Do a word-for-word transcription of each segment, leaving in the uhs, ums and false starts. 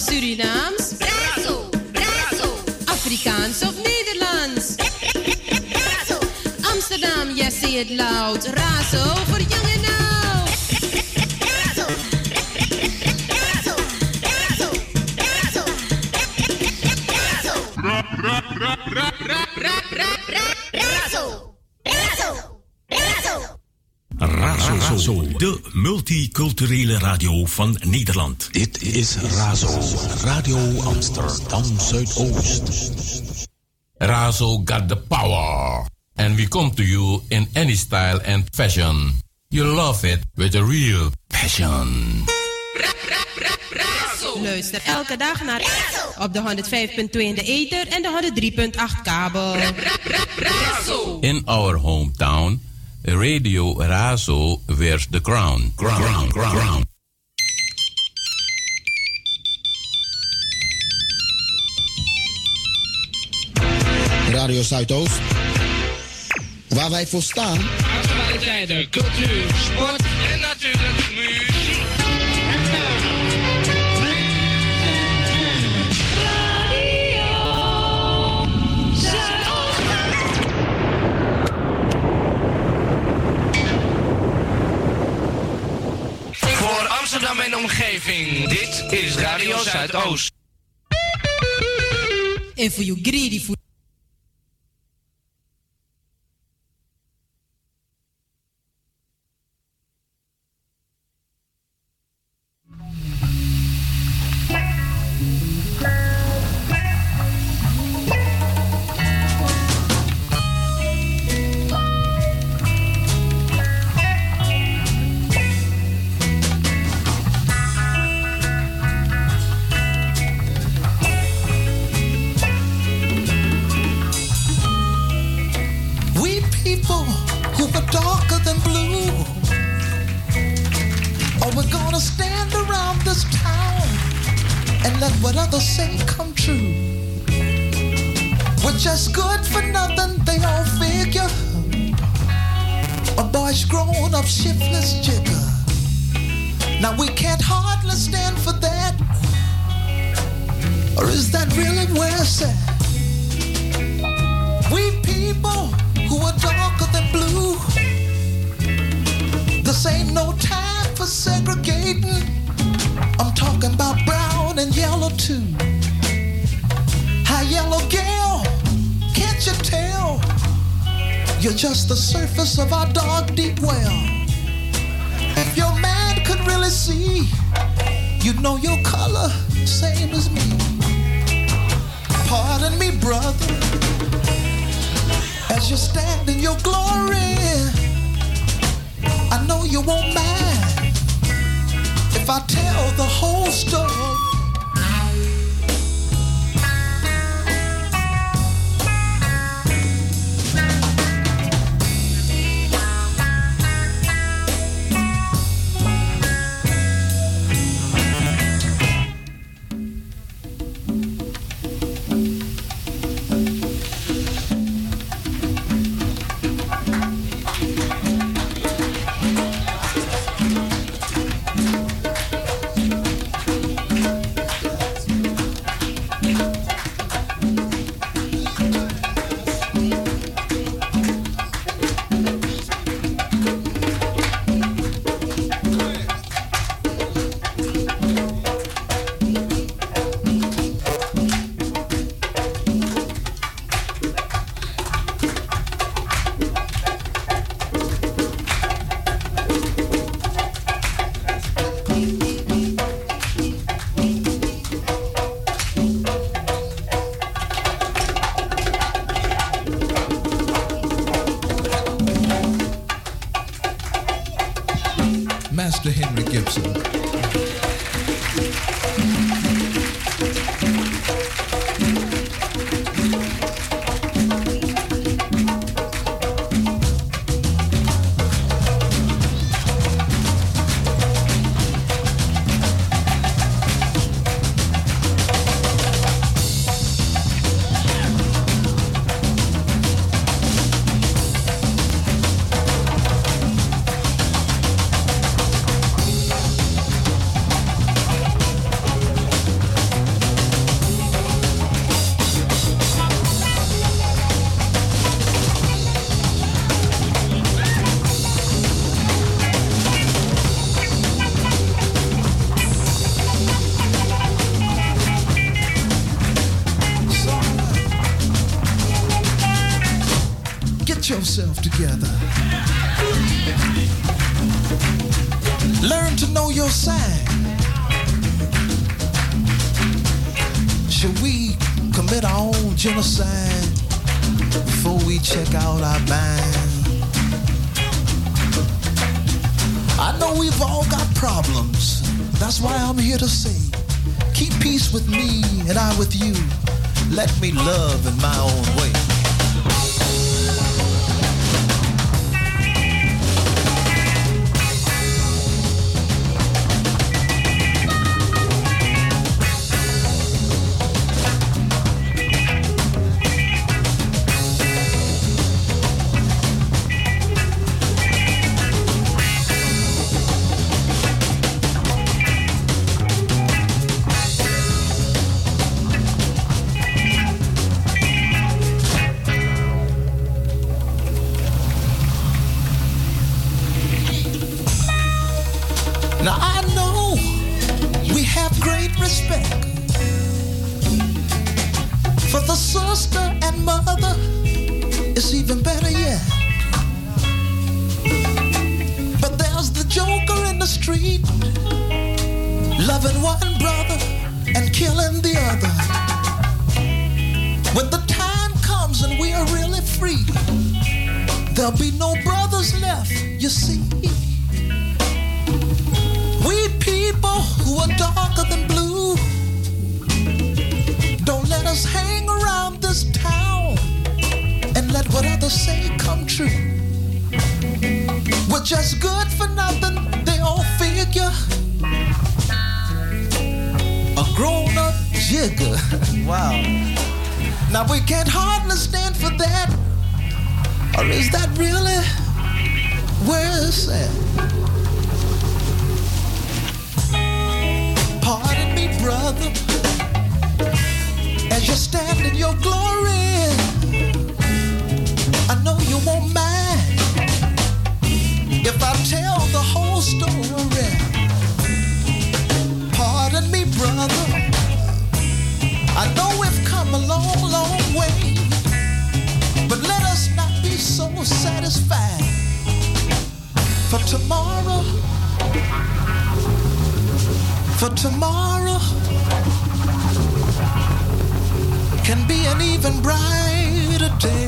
of Surinaams? Razo, Razo. Afrikaans of Nederlands? Razo. Amsterdam, yes, say it loud. Razo voor jong en oud. Razo. Razo. Razo. Razo. Razo. Ra, ra, ra, ra, ra, ra, ra, ra. Razo. Razo. Razo. Razo, Razo, de multiculturele radio van Nederland. Dit is Razo, Radio Amsterdam Zuidoost. Razo got the power. And we come to you in any style and fashion. You love it with a real passion. Luister elke dag naar Razo op de honderd vijf punt twee in de ether en de honderd drie punt acht kabel. In our hometown, Radio Razo wears the crown. Crown, crown, crown. Radio Zuidoost, waar wij voor staan. Actualiteiten, cultuur, sport en natuurlijk muziek. Voor Amsterdam en omgeving, dit is Radio Zuidoost. En voor you greedy food. What others say come true. We're just good for nothing, they all figure. A boy's grown up shiftless jigger. Now we can't hardly stand for that. Or is that really where it's at? We people who are darker than blue. This ain't no time for segregating. I'm talking about brown and yellow too. Hi, yellow girl, can't you tell? You're just the surface of our dark, deep well. If your man could really see, you'd know your color, same as me. Pardon me, brother, as you stand in your glory. I know you won't mind if I tell the whole story. Master Henry Gibson. yourself together. Learn to know your sign. Should we commit our own genocide before we check out our mind? I know we've all got problems. That's why I'm here to say, keep peace with me and I with you. Let me love in my own way. Now I know we have great respect for the sister and mother. It's even better yet. But there's the joker in the street, loving one brother and killing the other. When the time comes and we are really free, there'll be no brothers left, you see. People who are darker than blue, don't let us hang around this town and let what others say come true. We're just good for nothing, they all figure. A grown-up jigger. Wow. Now we can't hardly stand for that. Or is that really where it's at? Pardon me, brother, as you stand in your glory. I know you won't mind if I tell the whole story. Pardon me, brother, I know we've come a long, long way, but let us not be so satisfied. For tomorrow, For tomorrow can be an even brighter day.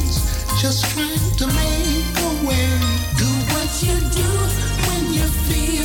Just trying to make a way. Do what you do when you feel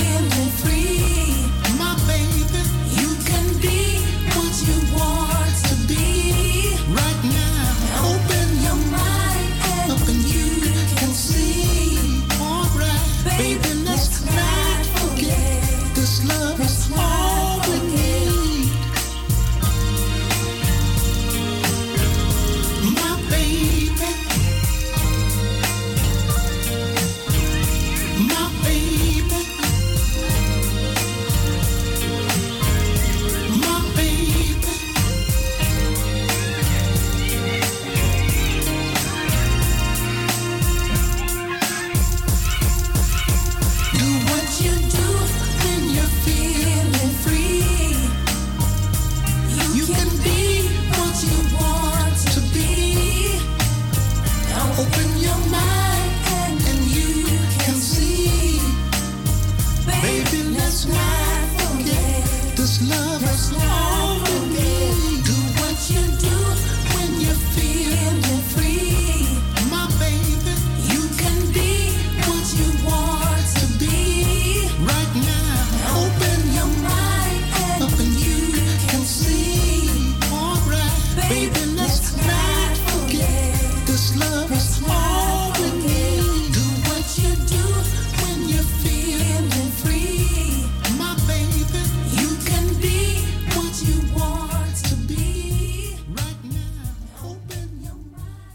let's not forget. This love is all we need. Do what you do when you're feeling free. My baby, you can be what you want to be. Right now, open your mind and open you can see. Alright, baby, let's not forget. This love is all we need. Do what you do when you're feeling free. My baby, you can be what you want to be. Right now, open your mind.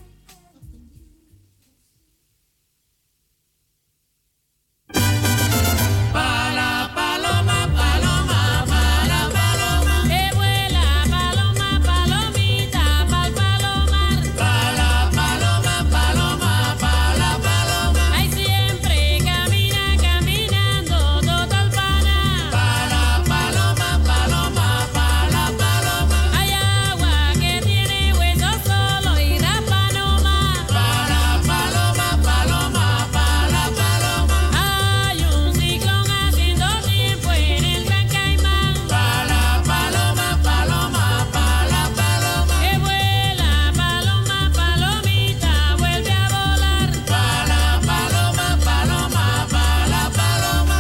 Para paloma, paloma, para paloma, que vuela paloma, palomita, pal palomar. Para paloma, paloma, para paloma. Ay, siempre camina, caminando total pana. Para paloma, paloma, para paloma. Hay agua que tiene huesos solo y rapa nomás. Para paloma, paloma, para paloma. Hay un ciclón haciendo tiempo en el Gran Caimán. Para paloma, paloma, para paloma. Que vuela paloma, palomita, vuelve a volar. Para paloma, paloma, para paloma.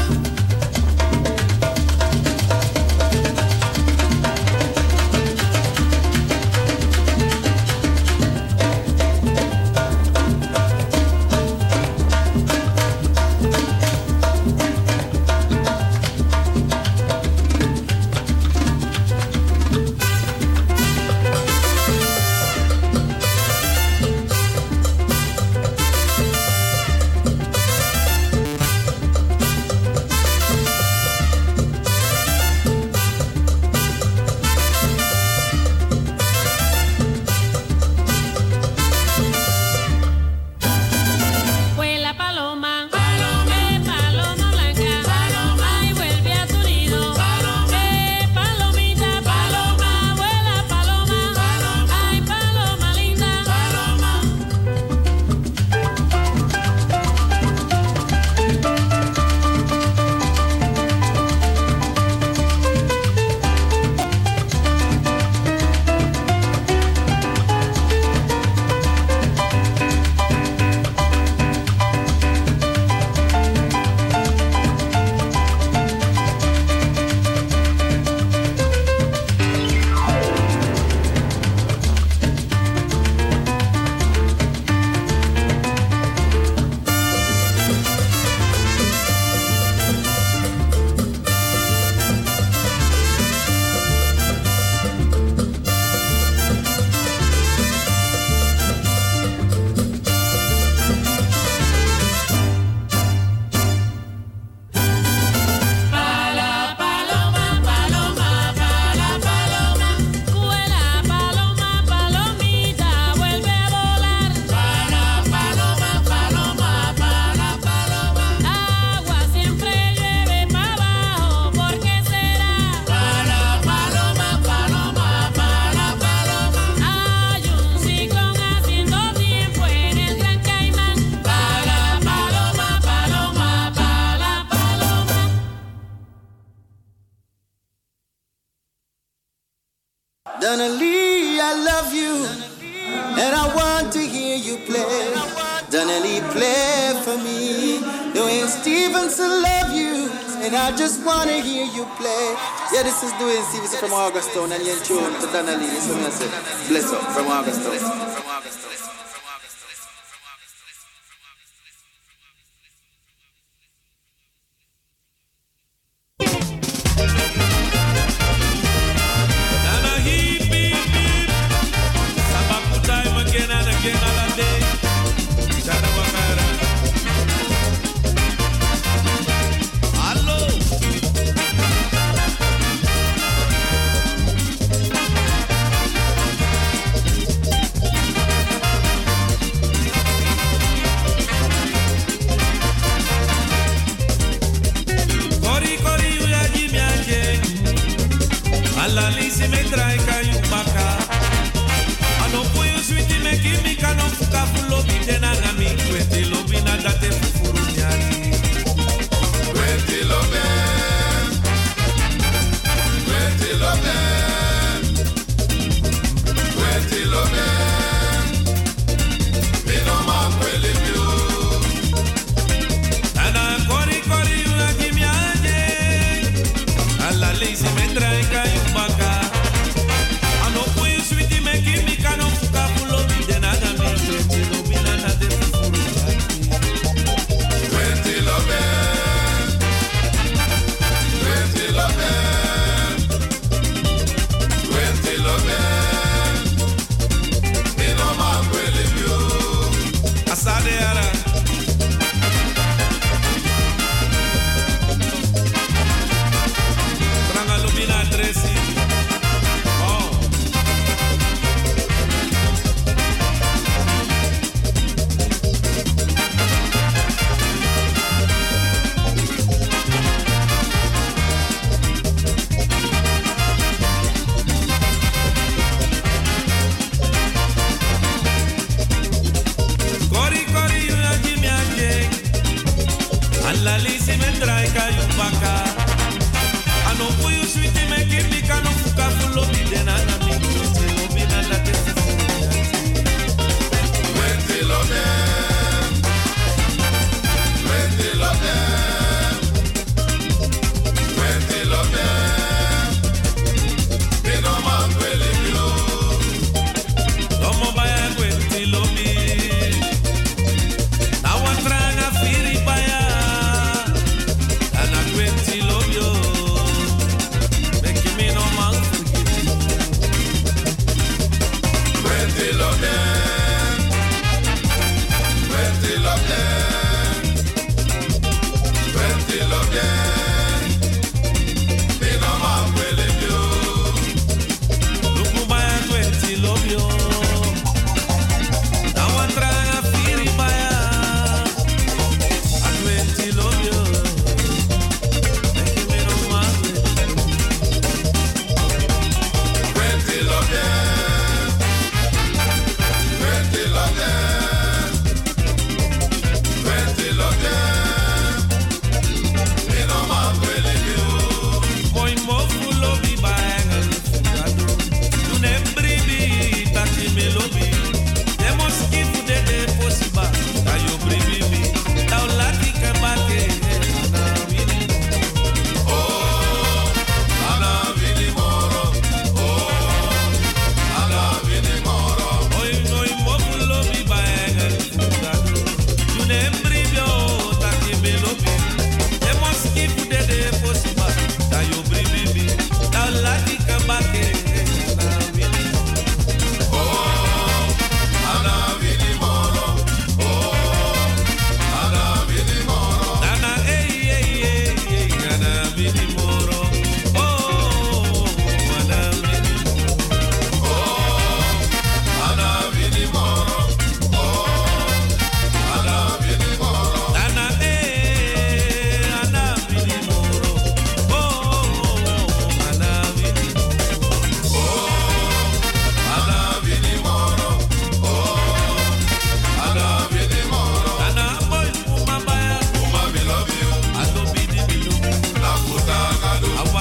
Vuela paloma, paloma, eh, paloma blanca, paloma, y vuelve a tu nido, paloma, eh, palomita, paloma, vuela paloma, paloma, ay paloma linda, paloma. Para paloma, paloma, para paloma, vuela paloma, palomita, vuelve a volar. Para paloma, paloma, para paloma. Agua siempre llueve para abajo, ¿por qué será? Para paloma, paloma, para paloma. Hay un ciclón haciendo tiempo en el Gran Caimán. Para paloma, paloma, para paloma. Donna Lee, I love you, and I want to hear you play. Donna Lee, play for me. Dwayne Stevenson, love you, and I just want to hear you play. Yeah, this is Dwayne Stevenson from Augustown, and you're in tune to Donna Lee. Listen, I say, bless up from Augustown. Hello.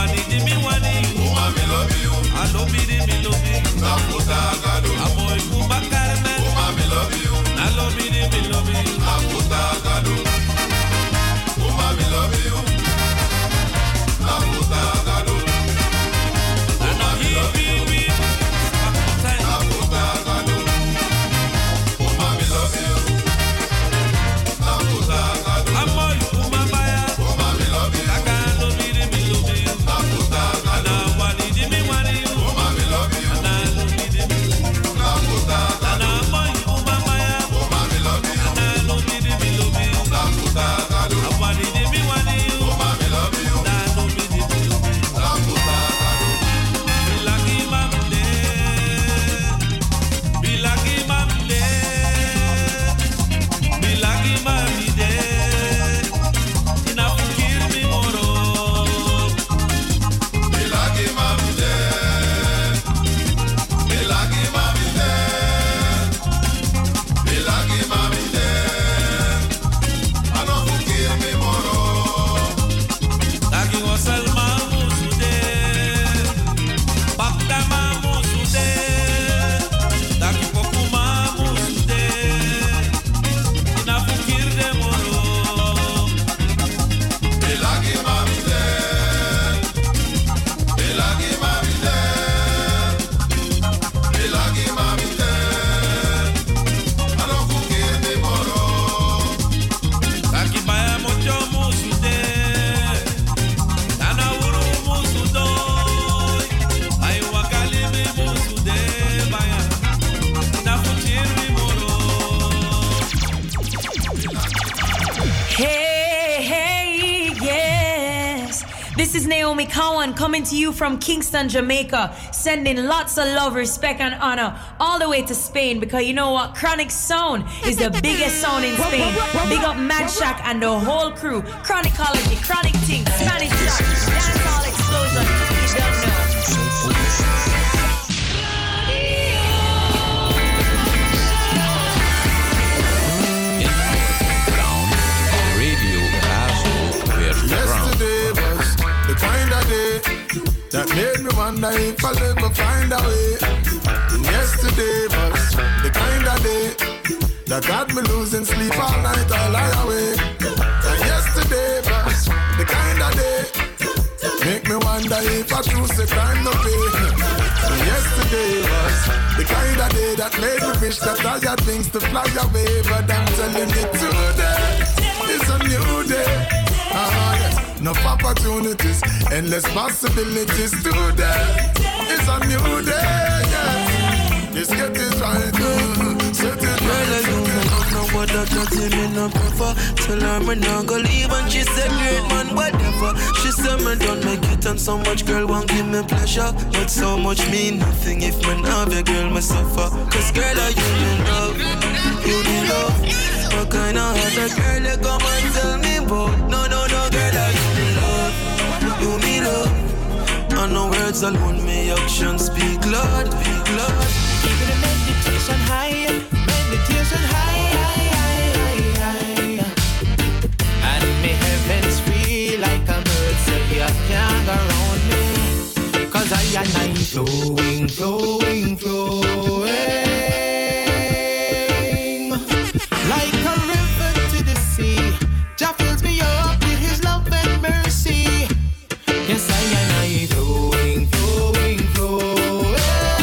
wani di mi wani you. Uma me love you. I love me di me love you. Na puta gado. Amoy kumba karme. Uma me love you. I love me di me love you. Na puta gado. Uma me love you. Na puta gado. Uma me love you. Na puta gado. Uma me love you. Na puta gado. Amoy kumba baya. Uma me love you. Kakando mi di me love you. Na puta gado. Na wani di me wani you. Uma me love you. Na love me di me. Na puta gado. Na amoy kumba baya. Uma me love you. Na love me di me love you. Na puta gado. Na wani di me wani you. Uma me love you. Na love me di me love you. Na puta gado. Be lucky mamde. Be lucky mamde. Be lucky mamde. Ina fikir mi moro. Be lucky mamde. Be lucky mamde. Be lucky mamde. Ano fikir mi moro. Lagi wasal mamusude. Bakta mamusude. Lagi poku mamusude. Ina fikir de moro. Be lucky mamde. Be lucky mamde. Be lucky mamde. Ano fikir mi moro. Lagi baya mojo musude. Nana uru musudo. Ay wakali mi musude baya. Ina fikir mi moro. Hey, hey, yes. This is Naomi Cowan coming to you from Kingston, Jamaica, sending lots of love, respect, and honor all the way to Spain because you know what? Chronic Sound is the biggest sound in Spain. Big up Mad Shack and the whole crew. Chronicology, Chronic Ting, Spanish Jack, Dancehall Explosion. You don't know. Radio Razo, where the ground. Yesterday was the kind of day that made me wonder if I'll ever find a way. And yesterday was the kind of day that got me losing sleep all night, I lie awake. And yesterday was the kind of day make me wonder if I choose a crime no pay. And yesterday was the kind of day that made me wish that I had things to fly away. But I'm telling you today, it's a new day. Ah, yes. Enough opportunities, endless possibilities today. It's a new day, yeah. Let's get it right, uh, set it right. No what that chatting me no prefer. Tell her me not go leave and she said great man whatever. She said me don't make it and so much girl won't give me pleasure. But so much mean nothing if me have a girl me suffer. Cause girl I you need love, you need love. What kind of other girl you come and tell me about? No no no girl I you need love, you need love. And no words alone, me actions speak loud, speak loud. Keep it a meditation high, meditation high, high, high, high, high. And me heavens free like a bird, so you can't go around me. Cause I am I flowing, flowing, flowing. Like a river to the sea. Jah fills me up with his love and mercy. Yes, I am I flowing, flowing, flowing.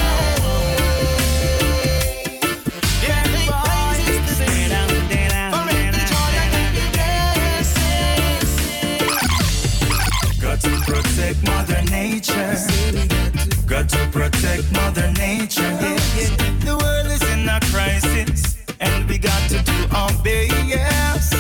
Got to protect Mother Nature. Got to protect Mother Nature. Yes. The world is in a crisis, and we got to do our best.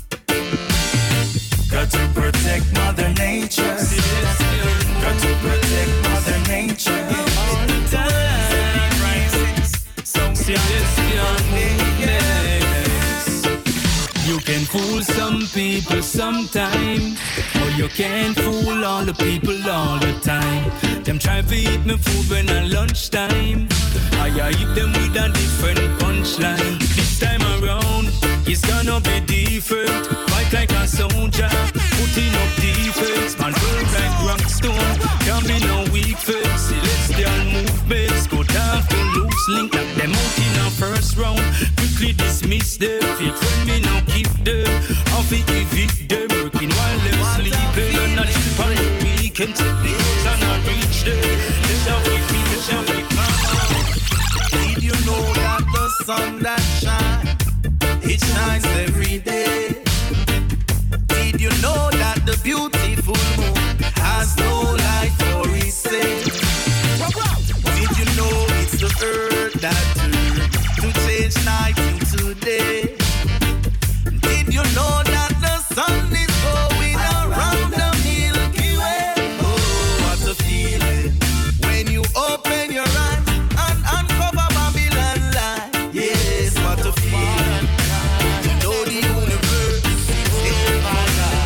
Got to protect Mother Nature. Got to protect Mother Nature. All the time, crisis, so we got to do our best. You can fool some people sometimes, but you can't fool all the people all the time. Them try to eat me food when at lunchtime. I eat them with a different punchline. This time around, it's gonna be different. Fight like a soldier, putting up defense. Man, work like rock stone. Can't be no weak face. Celestial movements go down for loose link. Knock them out in our first round. Quickly dismiss them. Feel friend me now keep them. Off it evict them. Working while they're sleeping. And not chip on the weekend. Take the goods and not reach them. Let them wake me, let them wake me. Did you know that the sun that shines, it shines every day? Did you know that the beautiful moon has no light for its sake? Did you know it's the earth that turned to change night into day? Did you know that the sun is going around the Milky Way? Oh, what a feeling when you open your eyes and uncover Babylon light. Yes, what a feeling to know the universe is in my life.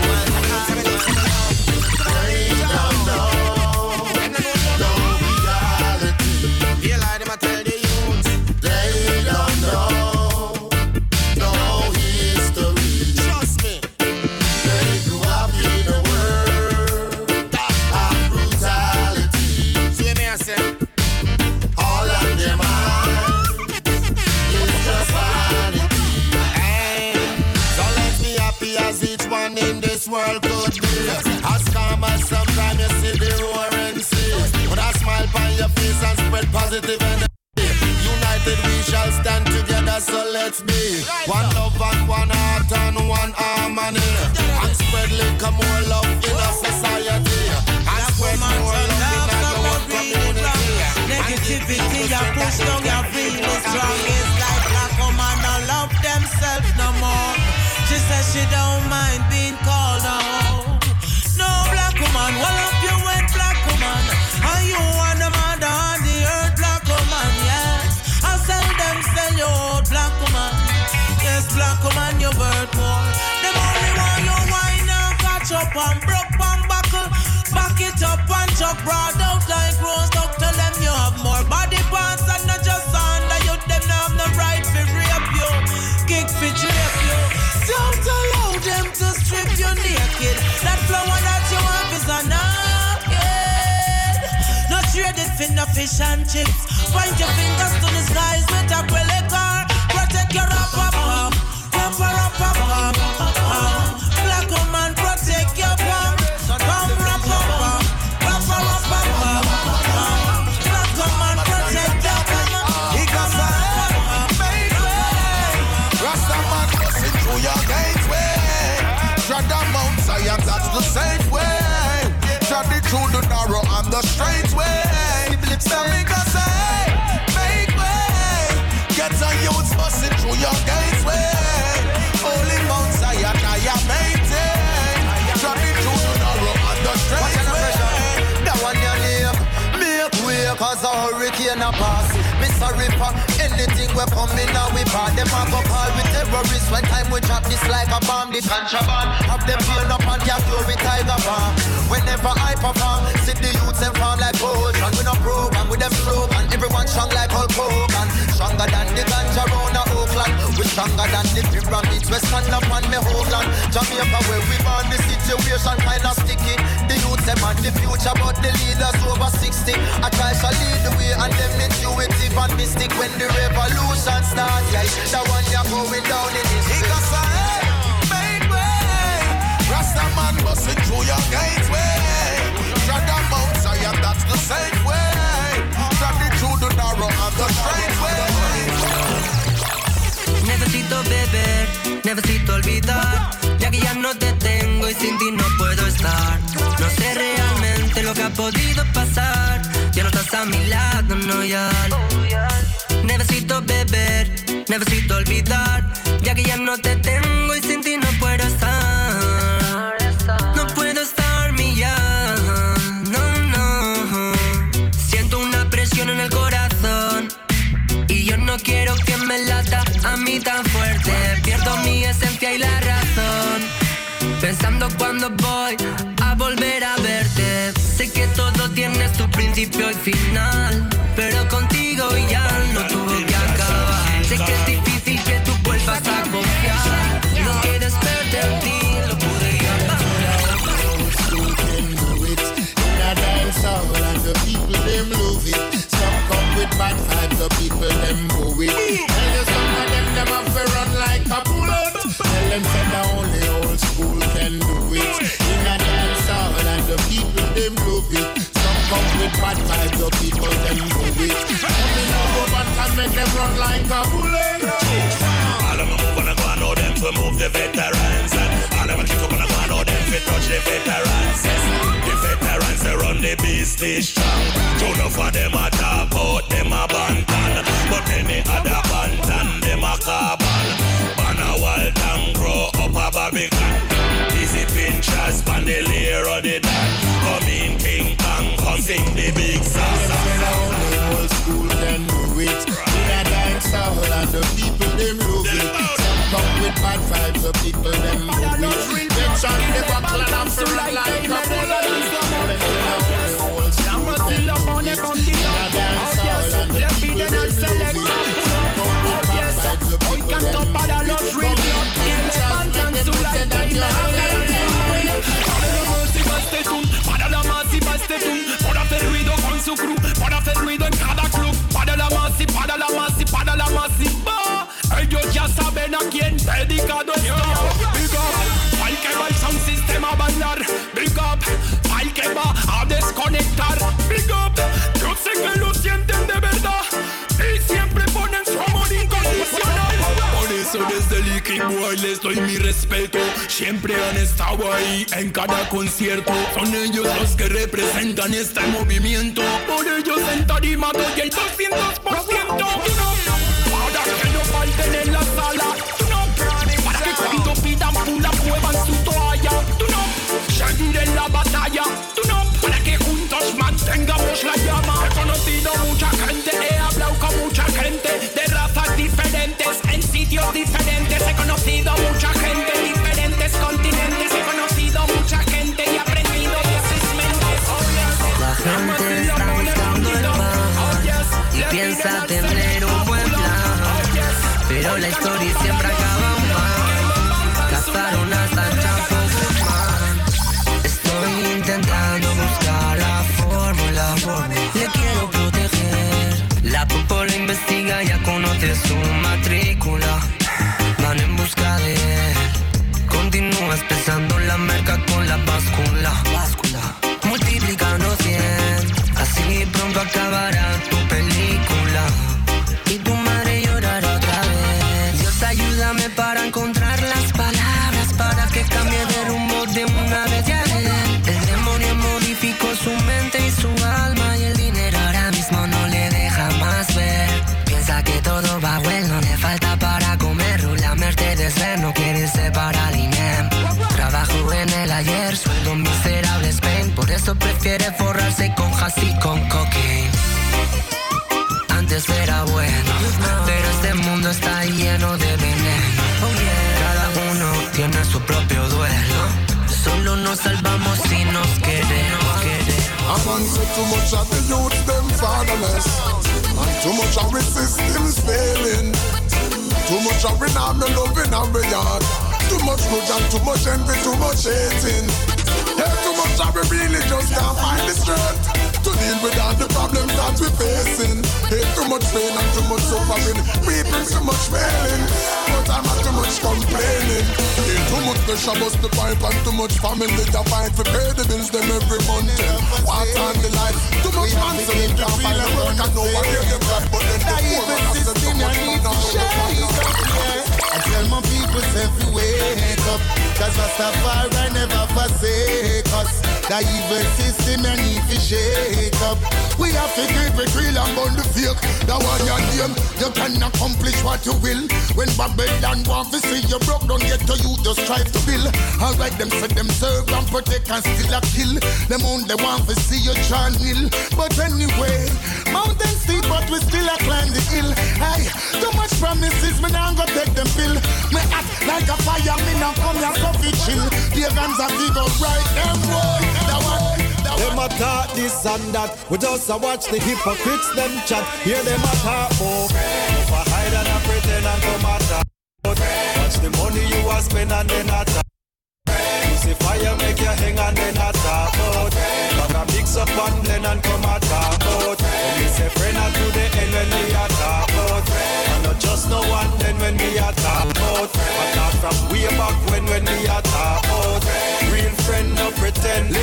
World could be as calm as sometimes you see the roaring sea. Put a smile on your face and spread positive energy. United we shall stand together, so let's be one love and one heart and one harmony. And spread little more love in our society. And spread more love in our community. Negativity you push down, you feel it strong. It's like black woman don't love themselves no more. She says she don't mind being called out. No black woman, well up you went black woman. Are you want the mother on the earth, black woman? Yes, I sell them, sell your old black woman. Yes, black woman, you birth more. Them only want you wine and catch up and broke and buckle. Back it up and chuck broad out like rose. Don't tell them you have more body parts and not just under you. Them not have no right to rape you. Kick for drape you. Don't allow them to strip you naked. That flower that you have is an orchid. Not trade it for no fish and chips. Point your fingers to the skies with a belly car. Protect your up up up. Up up up up up. Black woman protect your pump. Pump up up up. Up up up up up. Black woman protect your pump. He got some make way. Rastaman crossing through your gateway. Tread the Mount Zion, that's the safe way. Tread it through the narrow and the straight way. Tell me go say, make way. Get a youth busting through your gateway. Holy Mount Zion, I am maintain. Tread it through the narrow and the straight way. That one your name. Make way, cause a hurricane a pass. Me sorry for anything we come in now we bad. Them a go call with terrorists when time we drop this like a bomb. The contraband have them burn up and get through with tiger bomb. Whenever I perform, see the youths and farm like potion. We no program with them slogan. Everyone strong like Hulk Hogan. Stronger than the ganja round a Oakland. We stronger than the pyramids. We stand up on me homeland. Jamaica where we born, the situation kinda sticky. The youths them and the future, but the leaders over sixty. I try to lead the way and them intuitive and mystic when the revolution starts. Yeah, the one you're going down in history. He got some hey, make way. Rastaman busting through your gateway. Tread the Mount Zion, that's the safe way. Tread it through the narrow and the straight way. Necesito beber, necesito olvidar. Ya que ya no te tengo y sin ti no puedo estar. No sé realmente lo que ha podido pasar. Ya no estás a mi lado, no ya. Necesito beber, necesito olvidar. Ya que ya no te tengo y sin ti no puedo estar. No puedo estar mi ya. No, no. Siento una presión en el corazón. Y yo no quiero que me lata a mí tan fuerte. Pierdo mi esencia y la razón. Pensando cuando voy a volver a verte. Sé que todo tiene su principio y final. Pero contigo ya no tuvo que acabar. Sé que es difícil que tú vuelvas a confiar. No quieres perder en ti, lo pude llamar. love it. Some come with bad vibes, the people them move it. Only no robot can make them run like a bullet. All of them move on the ground, know them to move the veterans. And all of them keep up on the ground, know them to touch the veterans. Yes, the veterans, they run the beast, they strong. Don't know for them a talk about them a bantan. But any other bantan, them a carbon. Ban a wild and grow up a Babylon. Easy pinchers, bandolier or the dan. Come in King Kong, come sing the big song. Old school, them move it. We a dance all and the people, them love it. Some come with bad vibes, the people, them move it. They chant the buckle and I'm feeling like a bullet. I'm still up on the continent. Let me then I select. Yes, we can top of the lottery. Elephant and Sulai Diamond. Bastetun, para la masi bastetun, para hacer ruido con su crew, para hacer ruido en cada club, para la masi, para la masi, para la masi, bah. Ellos ya saben a quién dedicado esto. Big up, al que va el sound system a bailar. Big up, al que va a desconectar. Big up, yo sé que lo sienten de verdad y siempre ponen su amor incondicional. Por eso desde el Liquid Boy les doy mi respeto. Siempre han estado ahí en cada concierto. Son ellos los que representan este movimiento. Por ellos en tarima doy el doscientos por ciento. Para que no falten en la sala. Para que cuando pidan pula muevan su toalla. Seguir en la batalla. Para que juntos mantengamos la llama. He conocido mucha gente, he hablado con mucha gente de razas diferentes, en sitios diferentes. He conocido mucha gente en diferentes continentes. He conocido mucha gente y aprendido de sus mentes. La gente está buscando el pan y piensa tener un buen plan, pero la historia siempre acaba mal. Cazaron hasta el champú más. Estoy intentando buscar la fórmula, le quiero proteger. La popola investiga, ya conoce su matrícula. Van en busca de él. Continúas pesando la merca con la báscula. Multiplicando cien, así pronto acabará tu película. Y tu madre llorará otra vez. Dios, ayúdame para encontrar las palabras para que cambie de rumbo de una vez ya. El demonio modificó su mente y su alma, y el dinero ahora mismo no le deja más ver. Piensa que todo va bueno, le falta para comer. Rula Mercedes no quiere irse para el I N E M. Trabajo en el ayer, sueldo miserable Spain. Por eso prefiere forrarse con hash y con cocaine. Antes era bueno, pero este mundo está lleno de veneno. Cada uno tiene su propio duelo. Solo nos salvamos si nos queremos, queremos. I want to too much of the youth, them fatherless. And too much of the systems failing. Too much of it, I'm loving our yard. Too much grudge and too much envy, too much hating. Yeah, too much of it really just can't find the strength to deal with all the problems that we're facing. Hey, too much pain and too much suffering. People too much failing, but I'm not too much complaining. Hey, too much pressure bust the pipe and too much family to fight for pay the bills them every month. Water and the light. Too much man so they can't find the work and no one hear them right, but then the poor man has to come and down on the I tell my people every wake up, cause Rastafari never forsake us. The evil system you need to shake up. We have to keep it real and burn the fake. The one you name, you can accomplish what you will. When Babylon want to see you broke, don't get to you, just strive to build. Alright, them say them serve and protect and still a kill. Them only want to see you John Hill. But anyway, mountain steep but we still a climb the hill. Hey, too much promises, me now go take them pill. Me act like a fire, me now come here so fi chill. The guns are figure right, them boy. The one, the Them a talk this and that. We just a watch the hypocrites them chat. Hear them a talk more. If I hide and I pretend and come a talk. Watch the money you a spend and then a talk. You see fire make you hang and then a talk out. But I mix up and then and come a talk out. When we say friend and to the end when we a talk out. And not just no one then when we a talk out. I talk from way back when when we a talk out. Real friend no pretend. Listen.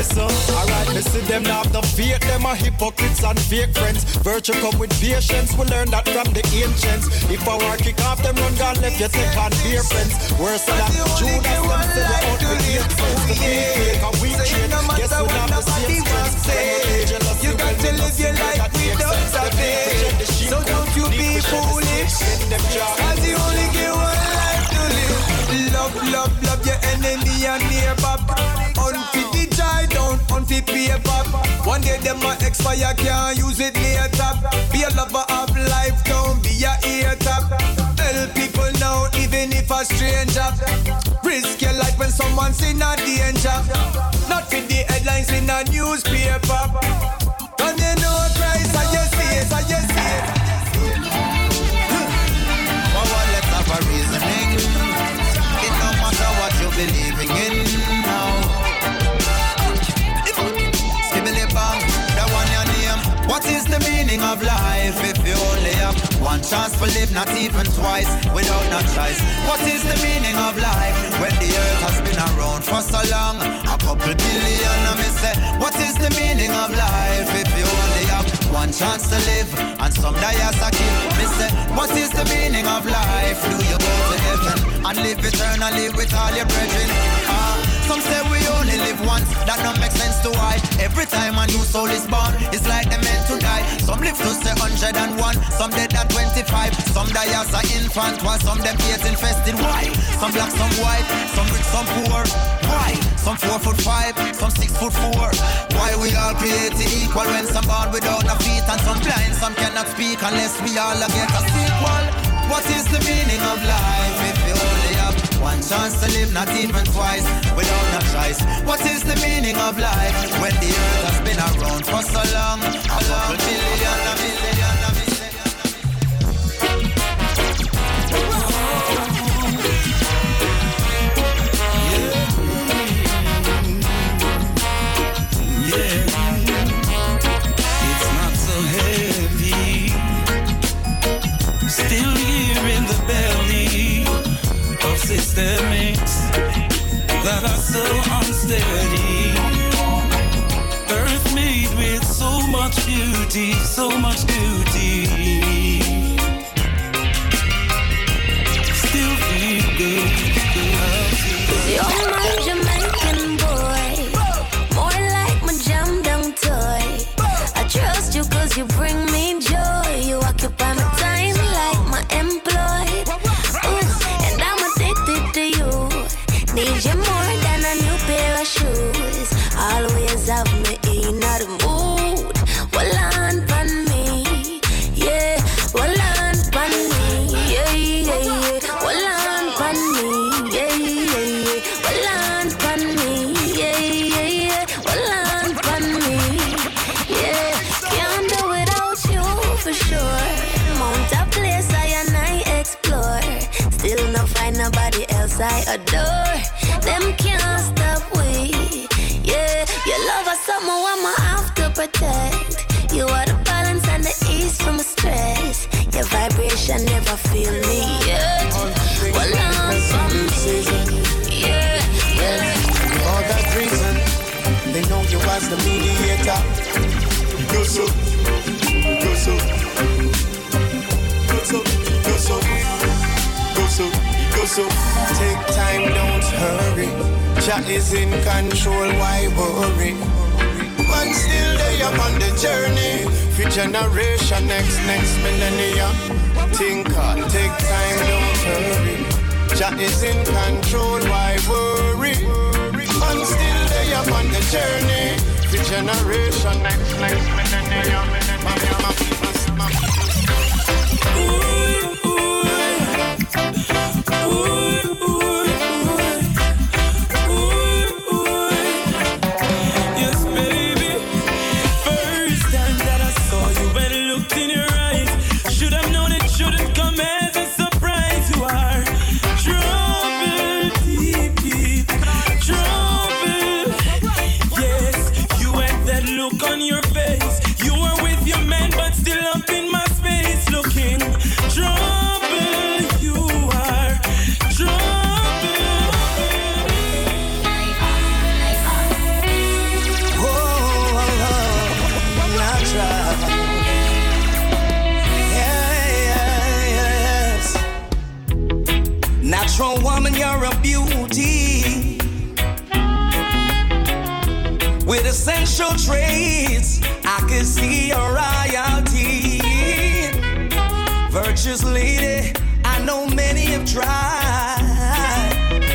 so. Alright, me see them now have the fake, them are hypocrites and fake friends. Virtue come with patience, we learn that from the ancients. If I war kick off them run gone left, you take on beer friends. Worse than that, Judas them say they out with eight friends. The fake fake and weak chain, guess we not the same strength. You got to live your life without savage. So don't you be foolish, cause you only get one life to live. Love, love, love your enemy and neighbor. Unfit the joy down, unfit paper. One day them might expire, can't use it later. Be a lover of life, don't be a hater. Tell people now, even if a stranger. Risk your life when someone's in a danger. Not fit the headlines in a newspaper. And you know Christ, I just see it, I just see it. For what, let's have a reasoning. It no matter what you're believing in now. Skibbly bang, that one your name. What is the meaning of life if you only have one chance to live, not even twice, without no choice? What is the meaning of life when the earth has been around for so long? A couple billion, I may say. What is the meaning of life if you only have one chance to live and some die as a kid? Me say, what is the meaning of life? Do you go to heaven and live eternally with all your brethren? Ah, some say we only live once, that don't make sense to why. Every time a new soul is born, it's like they're meant to die. Some live to say one hundred and one, some dead at twenty-five. Some die as an infant, while some them hate infested. Why? Some black, some white, some rich, some poor. Why? Some four foot five, some six foot four. Why we all created equal when some born without a feet and some blind, some cannot speak unless we all get a sequel? What is the meaning of life if you only have one chance to live, not even twice, without no choice? What is the meaning of life when the earth has been around for so long? A couple billion, a million, a million. Still here in the belly of systemics that are so unsteady. Earth made with so much beauty, so much beauty. Still feel good. You're my Jamaican boy, more like my jam down toy. I trust you cause you bring me joy. You occupy my time like my employee. Ooh, and I'm addicted to you. Need you more than a new pair of shoes. Always have me in the mood. Well on pan me, yeah. Well on pan me, yeah, yeah, yeah. Well on pan me, yeah, yeah, yeah. Well on pan me, yeah, yeah, yeah. Well on pan me, yeah. Can't do without you for sure. Mount a place I and I explore. Still not find nobody else I adore. Them can't stop we. Yeah, your love is something I'ma have to protect. You are the balance and the ease from my stress. Your vibration never feel me yet. Well, I'm yeah, yeah. For that reason, they know you as the mediator. Go so, go so, go so, go so, go so, go so. Take time, don't hurry. Jah is in control, why worry? Man still there on the journey. For generation, next, next millennium. Think hard, take time, don't hurry. Jah is in control, why worry? Man still there on the journey. For generation, next, next millennium. On your face, you were with your man, but still up in my space, looking trouble. You are trouble. you're a beauty with essential traits. I can see your royalty. Virtuous lady, I know many have tried.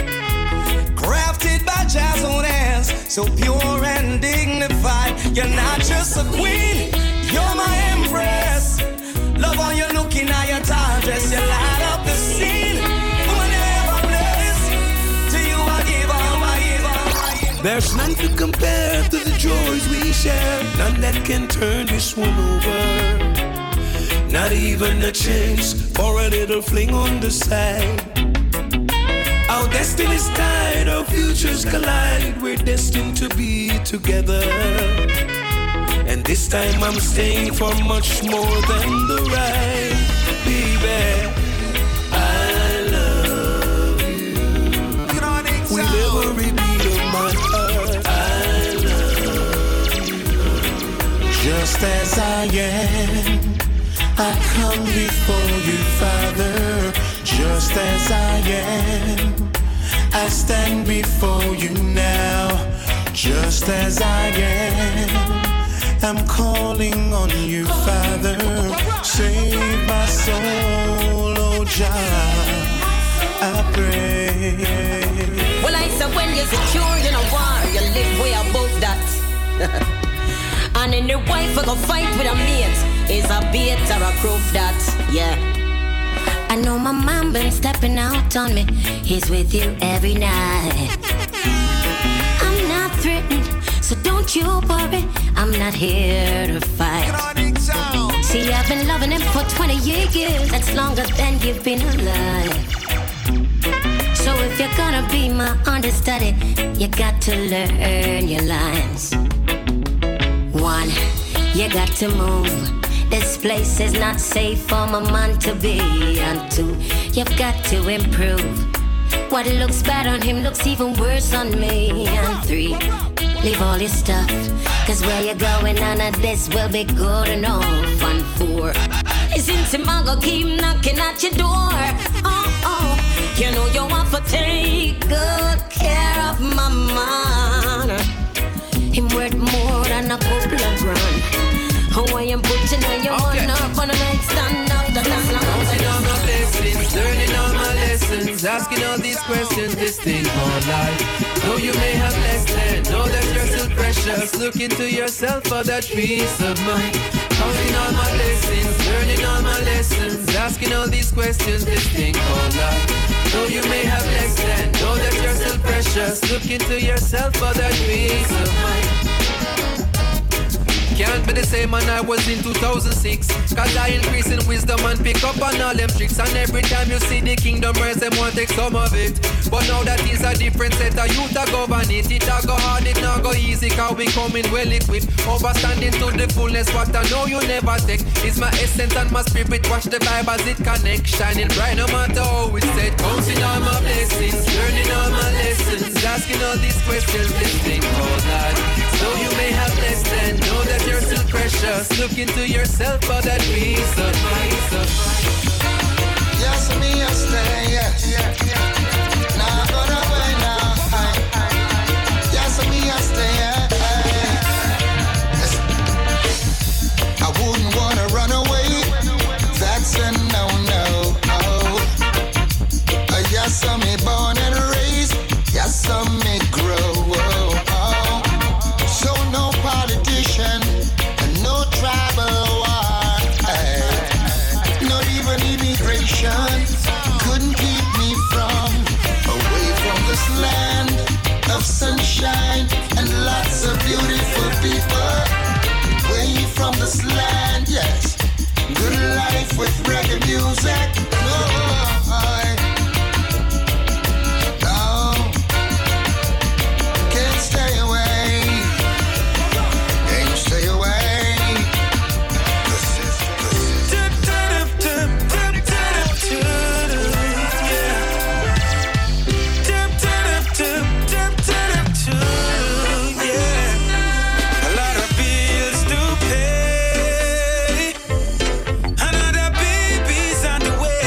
Crafted by jazz on hands, so pure and dignified. You're not just a queen, you're my empress. Love how you looking at your tall dress. You light up the scene. Whenever blessed, to you I give all, I give all, I give all. There's none to compare to the joys we share. None that can turn this one over. Not even a chance for a little fling on the side. Our destinies tied, our futures collide. We're destined to be together. And this time I'm staying for much more than the ride. Baby, I love you. With every beat of my heart, I love you. Just as I am, I come before you, Father. Just as I am, I stand before you now. Just as I am, I'm calling on you, Father. Save my soul, oh Jah, I pray. Well, I said when you're secure in a war, you live way above that. And any wife will go fight with a mate is a bait or a proof that, yeah. I know my man been stepping out on me. He's with you every night. I'm not threatened, so don't you worry. I'm not here to fight. See, I've been loving him for twenty years. That's longer than you've been alive. So if you're gonna be my understudy, you got to learn your lines. One, you got to move. This place is not safe for my man to be. And two, you've got to improve. What looks bad on him looks even worse on me. And three, leave all your stuff, cause where you're going none of this will be good enough. And four, since him I go keep knocking at your door. Oh, oh, you know you want to take good care of my man. Him worth more than a couple of grand. How I am putting on your one up on a nightstand now. That's long. Counting all my blessings, learning all my lessons, asking all these questions, this thing called life. Though you may have less than, know that you're still precious. Look into yourself for that peace of mind. Counting all my blessings, learning all my lessons, asking all these questions, this thing called life. Though you may have less than, know that you're still precious. Look into yourself for that peace of mind. Can't be the same man I was in two thousand six. Cause I increase in wisdom and pick up on all them tricks. And every time you see the kingdom rise, them want take some of it. But now that is a different set of youth that govern it. It a go hard, it not go easy, cause we coming well equipped. Overstanding to the fullness, what I know you never take. It's my essence and my spirit, watch the vibe as it connect. Shining bright no matter how it's said. Counting all my blessings, learning all my lessons, asking all these questions, this thing called life. So you may have less than, know that you're still precious. Look into yourself for that peace of mind. Yes, me, I stay, yes. Now go away now. Yes, me, I stay, yes. I wouldn't wanna run away. That's a no-no. Oh. Yes, I'm born and raised. Yes, I'm grow. Oh. So no politician, and no tribal war, eh, not even immigration couldn't keep me from away from this land of sunshine and lots of beautiful people. Away from this land, yes, good life with reggae music. Oh, I, no, can't stay away. Stay away. A lot of bills to pay. Another baby's on the way.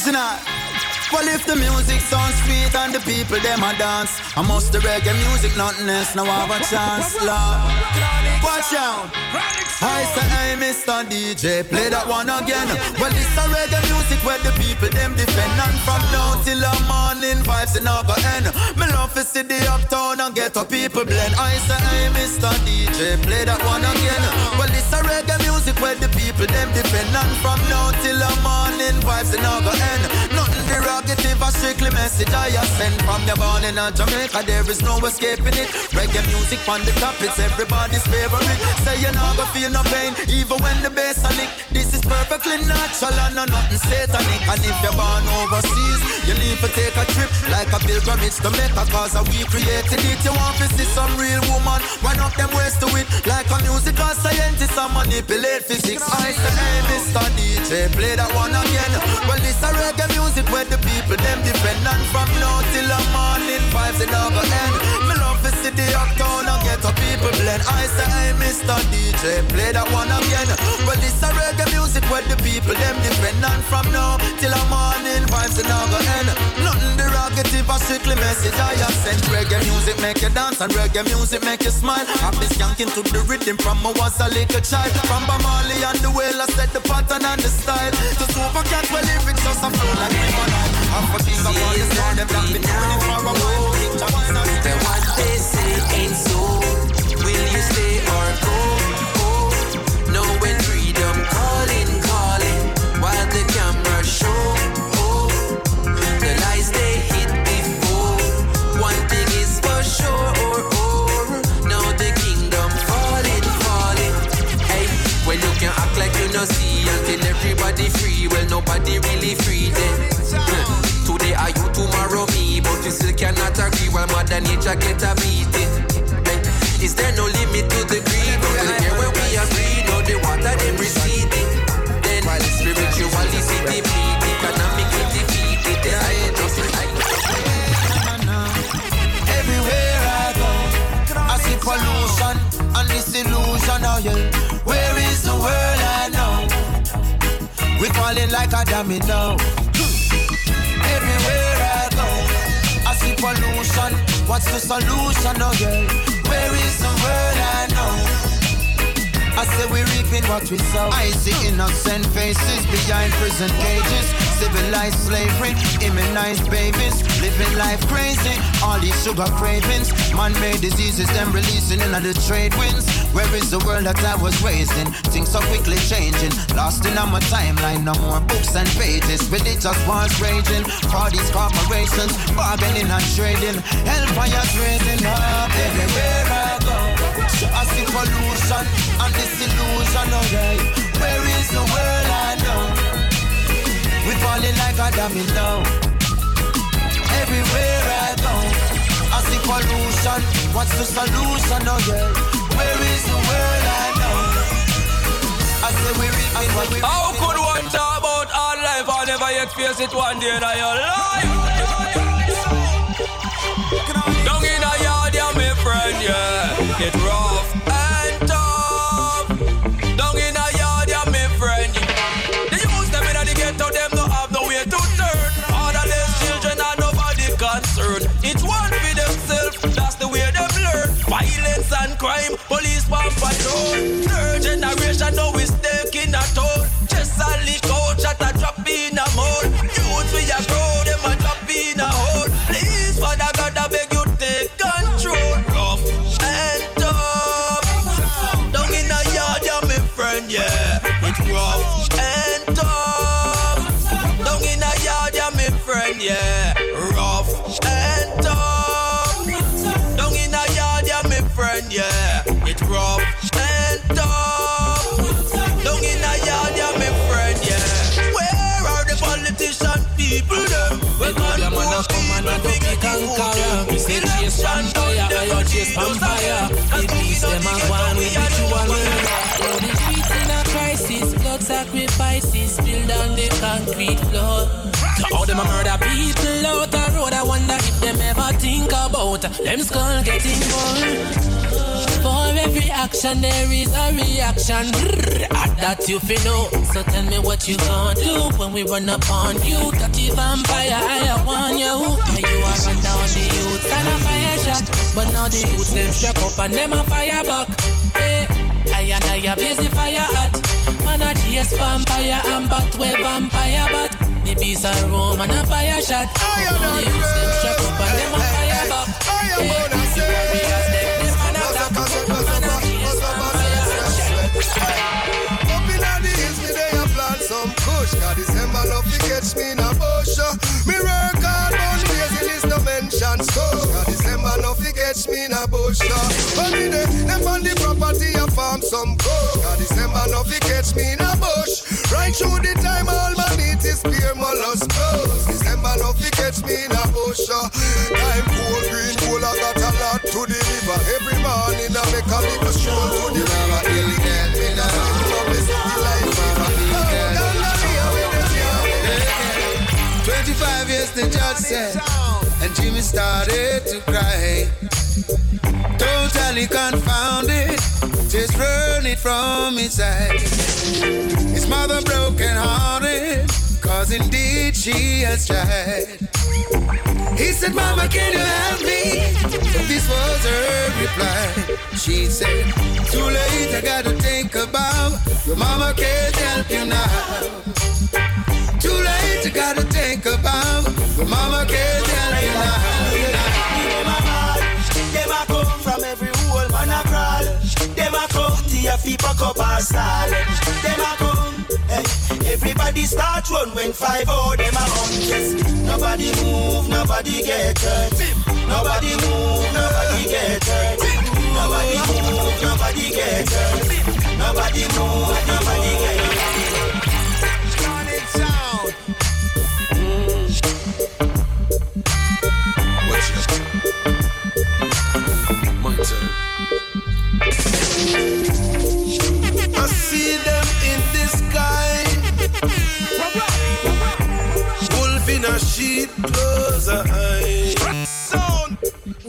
Listen up. Well, if the music sounds sweet and the people them a dance, I must the reggae music, nothing else, now have a chance, Lord. Watch out. I say, hey, Mister D J, play that one again. Well, this a reggae music where the people them defend, and from now till the morning vibes in go end. Me love to see the uptown and get a people blend. I say, hey, Mister D J, play that one again. Well, this a reggae music where the people them defend, and from now till the morning vibes in go end. Nothing derogative, a strictly message I have sent. From the born in a Jamaica, there is no escaping it. Reggae music on the top, it's everybody's favorite. Say you not gonna feel no pain, even when the bass a lick. This is perfectly natural and no nothing satanic. And if you're born overseas, you need to take a trip like a pilgrimage to Mecca, cause we created it. You want to see some real woman, run up them ways to it, like a musical scientist and manipulate physics. I say, hey, Mister D J, play that one again. Well, this a reggae music where the people them defend, and from now till the morning vibes in over end. Me love to see the uptown and get a people blend. I say, hey, Mister D J, play that one again. Well, this a reggae music where the people them defend, and from now till the morning vibes in over end. Nothing derogative, a strictly message I have sent. Reggae music make you dance and reggae music make you smile. I've been skanking to the rhythm from I was a little child. From Bamali and the whale, I set the pattern and the style. To super cat, well, lyrics just a flow like me man. I'm for king of all the sound, them that been doing it for a while. The what they say ain't so. Will you stay or go? Go. Know when freedom calling, calling, while the camera show. Oh, the lies they hit before. One thing is for sure. Oh, now the kingdom falling, falling. Hey, well you can act like you no see until everybody free. Well nobody really free then. Today are you, tomorrow me, but you still cannot agree while Mother Nature get a beating. Hey, is there no limit to the greed? But the air where we agree, no the water them receding. Then spiritually see defeat, economically defeated. Then I just like everywhere I go, I see pollution and disillusion. Oh yeah, where is the world I know? We falling like a domino. Everywhere I go, I see pollution. What's the solution, oh girl? Where is the world I know? I say we're reaping what we sow. I see innocent faces behind prison cages. Civilized slavery, immunized babies. Living life crazy, all these sugar cravings. Man-made diseases, them releasing into the trade winds. Where is the world that I was raised in? Things so quickly changing. Lost in my timeline, no more books and pages. Religious wars raging. For these corporations, bargaining and trading. Hellfire's raising up everywhere I go. I see pollution and disillusion, okay? Where is the world I know? We falling like a domino. Everywhere I go, I see pollution. What's the solution, okay? Where is the world I know? I say we're reaping what we. How could one talk about our life and never yet face it one day in your life? Down in a yard, yeah, my friend, yeah. It rough and tough. Down in a yard, yeah, my friend. The youth them in the ghetto, them don't have no way to turn. Fatherless children and nobody concerned. It's one for themselves, that's the way them learn. Violence and crime, police bomb patrol. Third generation now is taking a toll. Just a lick out, shot a drop in a mole. Youth we a grow, them a drop in a hole. Please, Father God, I beg you take control. Rough and tough. Down in a yard, yeah, my friend, yeah. It's rough and tough. Down in a yard, yeah, my friend, yeah. Rough and tough. Down in a yard, yeah, my friend, yeah. It's rough and tough. Down in a yard, yeah, my friend, yeah. Where are the politician people, them? We're gonna push people, big and conqueror. We say chase vampire, I chase vampire. It leaves them a one with ritual murder. The streets in a crisis, blood sacrifices, spilled on the concrete floor. How them a murder people out the road? I wonder if them ever think about them skull getting cold. For every action there is a reaction. Brrr, that you feel know. So tell me what you gonna do when we run up on you. Dirty vampire, I want you. And you are run down the youth and a fire shot. But now the youth them strap up and them a fire back. Hey, I and I a busy fire hot. Man a chase vampire and bat where vampire bat. The bees are roam and a fire shot. Now the youth them strap up and them a fire back. Hey, the warriors them them an attack. Man a chase vampire and Up in the hills, me they a plant some kush. Cause December love to catch me in a bush. Me work hard on days in this dimension stuff. Cause December love to catch me in a bush. But me they, them on the property a farm some kush. Cause December love to catch me in a bush. Right through the time all my need is pure mollusk clothes. December love to catch me in a bush. Time cool, green cool, I got a lot to deliver. Every morning I make a big stroll to the river. Illegal, me now love the city life. Twenty-five years the judge said, and Jimmy started to cry. Totally confounded, just running from inside. His mother broken hearted, cause indeed she has tried. He said, Mama, can you help me? This was her reply. She said, too late, I gotta take a bow. Your mama can't help you now. Too late, you gotta take a bow. Your mama can't help you now. Them a come from every hole, man a crawl. Them a come to your feet, pack up our stall. Them a come, hey. Everybody start run when five oh, them a come. Yes. Nobody move, nobody get hurt. Nobody move, nobody get hurt. Nobody move, nobody get hurt. Nobody move, nobody get hurt. Sonic sound. Watch it. My turn. I see them in the sky. Wolf in a sheep, close her eyes. Sound.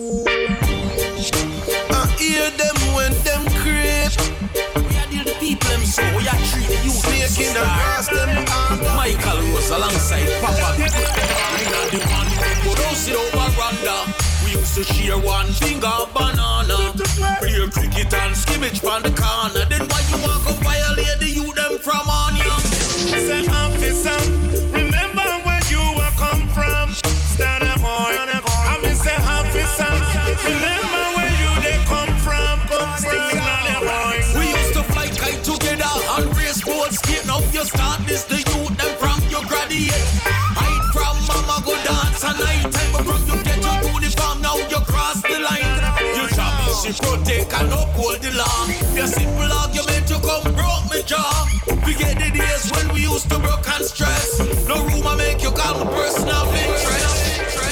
I hear them when them creep. We are deal the people them so we are treat the youth. Snake in the grass them arm. Michael Rose alongside Papa. We are the one who go sit over Rwanda. We used to share one finger banana. Play cricket and skimmage from the corner. Then why you walk up violate the youth them from on you? Say officer, remember where you were come from. Stand up, boy. I mean say officer, remember where you they come from. Come from, boy. We used to fly kite together and race boats. Now you start this, the youth them from your graduate. Hide from mama go dance at night time. But from you get your uniform, now you cross the line. You shall be she protect and uphold the law. Your simple argument you come broke me jaw. We get the days when we used to broke and stress. No room I make you call me personal interest.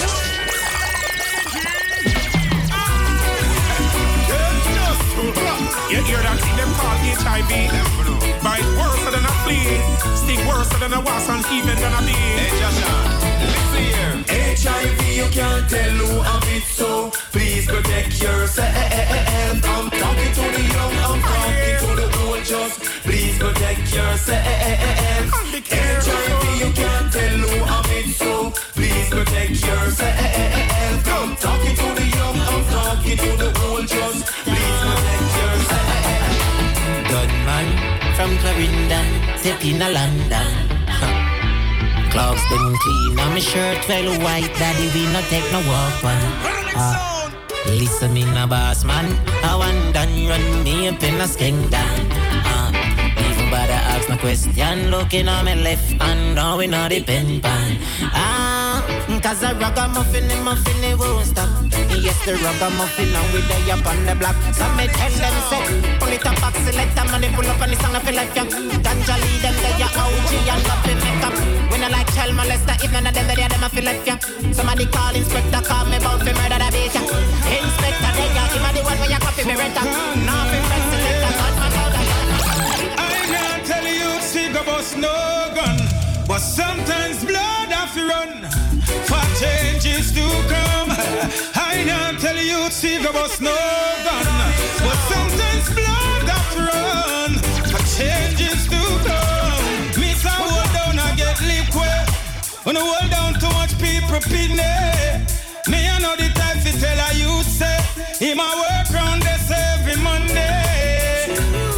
You hear that thing them call H I V? Bite worse than a flea, sting worse than a wasp and even than a bee. Hey Joshua, listen here. H I V you can't tell who have it, so please protect yourself. I'm talking to the young, I'm talking to the old, just please protect yourself. H I V you can't tell who have it, so please protect yourself. I'm talking to the young, I'm talking to the old, just please protect yourself. Gunman from Clarendon, step in a London. Huh. Clothes them clean, on my shirt well white. Daddy we not take no walk one. Uh, listen me na boss man, I want done run me up in a skink down. Uh, even bother ask my question, looking on my left hand, now we not depend pan. Ah, cause a ragamuffin in muffin it won't stop. Yes, the ragamuffin and we day up on the block. So me tell them say, pull it up, box select them and they pull up on the song I feel like young. Ganja lead them they ya O G and nothing make up. When I like child molester, if none of them they them I feel like young. Somebody call inspector, call me about to murder the bitch. Inspector they ya, him a the one where you copy me rent up. Now fi press selector, cut my mouth. I can't tell you cigar bus no gun, but sometimes blood have to run for changes to come. I can't tell you youth see go bust no gun, but sometimes blood that run. A change is to come. Me say hold down and get liquid. When I hold down too much people pin it. Me I know the type to tell a youth say he my work round this every Monday.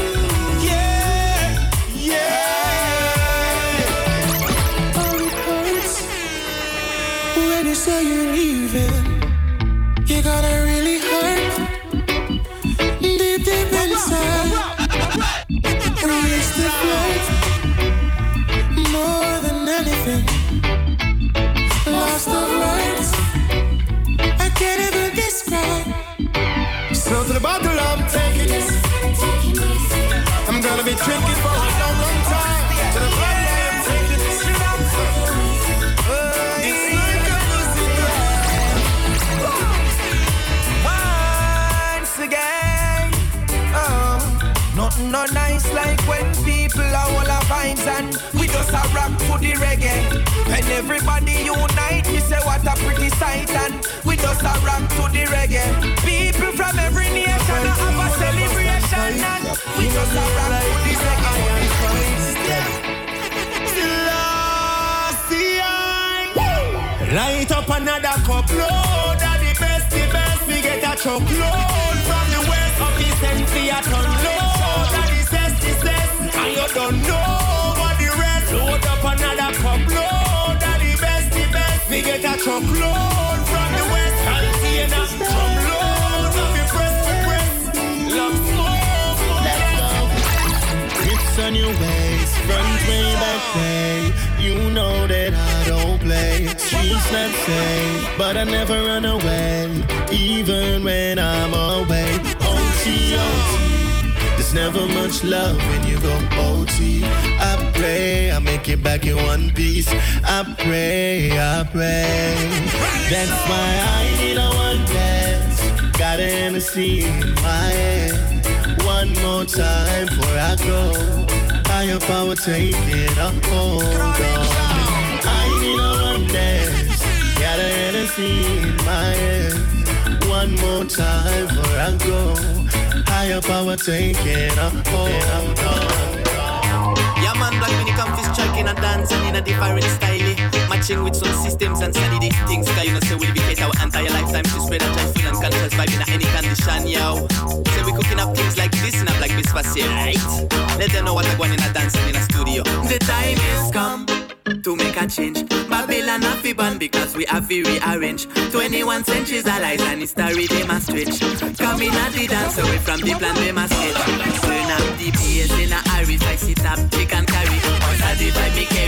Yeah, yeah. Oh, it hurts when you say you're leaving. You gotta really hurt deep, deep inside. Reach the flight more than anything. Lost the words I can't even describe. So to the bottle I'm taking it. I'm gonna be drinking for a long, long time. To the bottle I'm taking it. Once again, oh, nothing no nice like when people are all our vibes and we just a rock to the reggae. And everybody unite, we say what a pretty sight and we just a rock to the reggae. People from every nation have a celebration and we just a rock to the reggae. Light up another cup load of the best, the best. We get a truckload from the west of the century a ton load of the cess, the cess. And you don't know what the rest. Load up another cup load of the best, the best. We get a truckload from the west container. Truckload of the press to press. Love smoke, let's go. It's on your ways, front way, back way. You know that I don't play. Streets not safe, but I never run away, even when I'm away. O T, O T, there's never much love when you go O T. I pray I make it back in one piece. I pray, I pray. That's why I need a one dance. Got an Hennessy in my hand. One more time before I go. Higher power, take it up, hold on. I need a one dance. Got a Hennessy in my hand. One more time before I go. Higher power, take it up, hold on. Yeah, man, black when you come to striking and dancing in a different style. Matching with some systems and sanity things. Cause you know, say we'll be get our entire lifetime to spread a joyful and conscious vibe in any condition, yo. Say we cooking up things like this and up like this for sale, right? Let them know what I want in a dancing in a studio. The time is come to make a change. Babylon have to ban because we have to rearrange. twenty-one centuries allies and history they must stretch. Coming at the dance away from the plan they must sketch. Turn up the bass in a Irish like sit up, pick and carry. Or the vibe me carry.